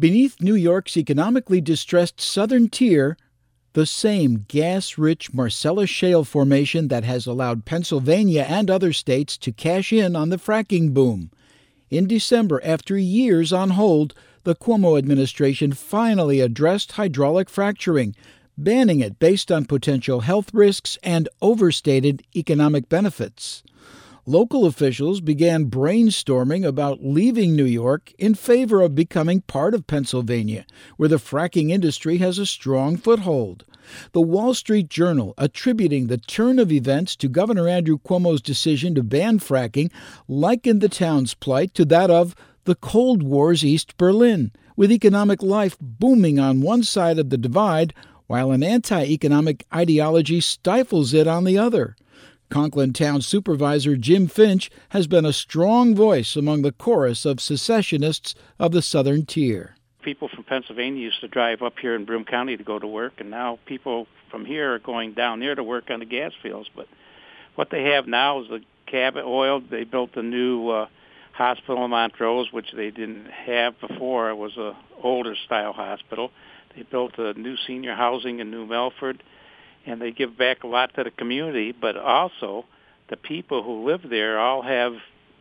Beneath New York's economically distressed southern tier, the same gas-rich Marcellus Shale formation that has allowed Pennsylvania and other states to cash in on the fracking boom. In December, after years on hold, the Cuomo administration finally addressed hydraulic fracturing, banning it based on potential health risks and overstated economic benefits. Local officials began brainstorming about leaving New York in favor of becoming part of Pennsylvania, where the fracking industry has a strong foothold. The Wall Street Journal, attributing the turn of events to Governor Andrew Cuomo's decision to ban fracking, likened the town's plight to that of the Cold War's East Berlin, with economic life booming on one side of the divide, while an anti-economic ideology stifles it on the other. Conklin Town Supervisor Jim Finch has been a strong voice among the chorus of secessionists of the southern tier. People from Pennsylvania used to drive up here in Broome County to go to work, and now people from here are going down there to work on the gas fields. But what they have now is the Cabot Oil. They built a new hospital in Montrose, which they didn't have before. It was an older style hospital. They built a new senior housing in New Milford. And they give back a lot to the community, but also the people who live there all have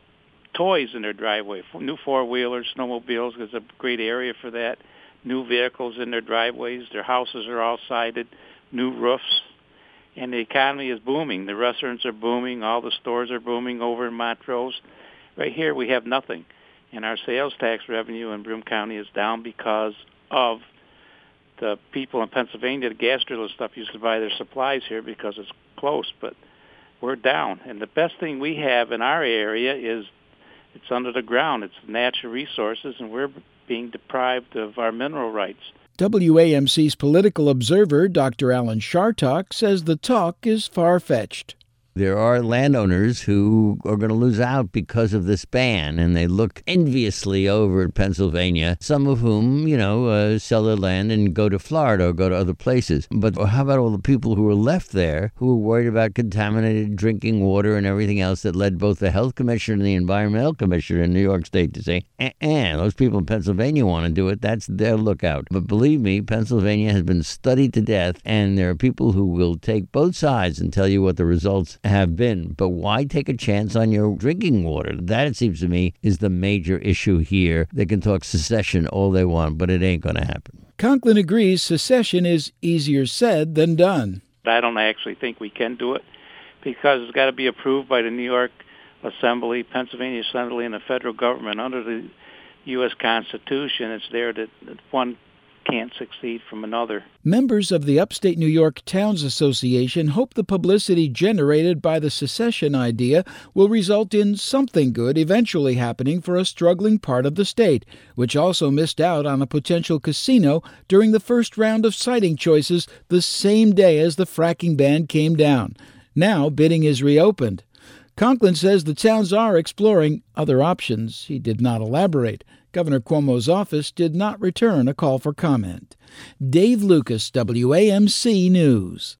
toys in their driveway, new four-wheelers, snowmobiles. There's a great area for that, new vehicles in their driveways. Their houses are all sided, new roofs, and the economy is booming. The restaurants are booming. All the stores are booming over in Montrose. Right here we have nothing, and our sales tax revenue in Broome County is down because of the people in Pennsylvania, the gas drillers stuff, used to buy their supplies here because it's close, but we're down. And the best thing we have in our area is it's under the ground. It's natural resources, and we're being deprived of our mineral rights. WAMC's political observer, Dr. Alan Chartock, says the talk is far-fetched. There are landowners who are going to lose out because of this ban, and they look enviously over at Pennsylvania, some of whom, sell their land and go to Florida or go to other places. But how about all the people who are left there who are worried about contaminated drinking water and everything else that led both the health commissioner and the environmental commissioner in New York State to say, those people in Pennsylvania want to do it. That's their lookout. But believe me, Pennsylvania has been studied to death, and there are people who will take both sides and tell you what the results have been. But why take a chance on your drinking water? That, it seems to me, is the major issue here. They can talk secession all they want, but it ain't going to happen. Conklin agrees secession is easier said than done. I don't actually think we can do it because it's got to be approved by the New York Assembly, Pennsylvania Assembly, and the federal government. Under the U.S. Constitution, it's there that one can't succeed from another. Members of the Upstate New York Towns Association hope the publicity generated by the secession idea will result in something good eventually happening for a struggling part of the state, which also missed out on a potential casino during the first round of siting choices the same day as the fracking ban came down. Now bidding is reopened. Conklin says the towns are exploring other options. He did not elaborate. Governor Cuomo's office did not return a call for comment. Dave Lucas, WAMC News.